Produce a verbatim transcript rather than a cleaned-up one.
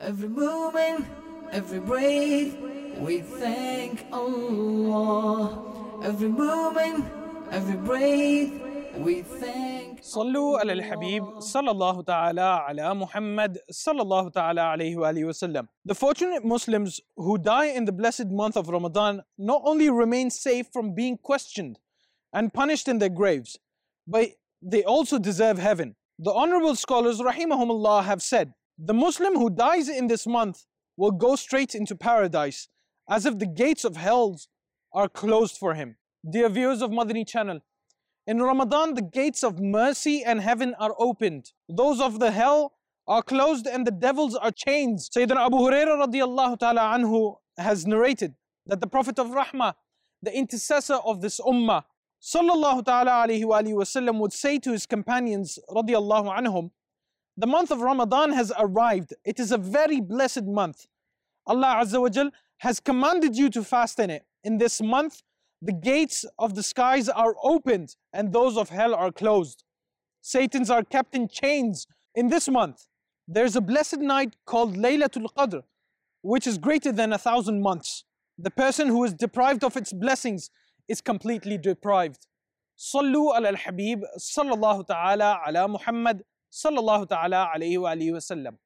Every moment, every breath, we thank Allah. Every moment, every breath, we thank صلوا على الحبيب صلى الله تعالى على محمد صلى الله تعالى عليه وآله وسلم. The fortunate Muslims who die in the blessed month of Ramadan not only remain safe from being questioned and punished in their graves, but they also deserve heaven. The honorable scholars rahimahumullah have said, the Muslim who dies in this month will go straight into paradise as if the gates of hell are closed for him. Dear viewers of Madani channel, in Ramadan the gates of mercy and heaven are opened. Those of the hell are closed and the devils are chained. Sayyidina Abu Hurairah radiallahu ta'ala anhu has narrated that the Prophet of Rahmah, the intercessor of this ummah, sallallahu ta'ala alayhi wa alihi wasallam, would say to his companions radiallahu anhum, the month of Ramadan has arrived. It is a very blessed month. Allah Azza wa Jal has commanded you to fast in it. In this month, the gates of the skies are opened and those of hell are closed. Satans are kept in chains. In this month, there's a blessed night called Laylatul Qadr, which is greater than a thousand months. The person who is deprived of its blessings is completely deprived. Sallu ala al-Habib sallallahu ta'ala ala Muhammad sallallahu ta'ala alayhi wa alihi wa sallam.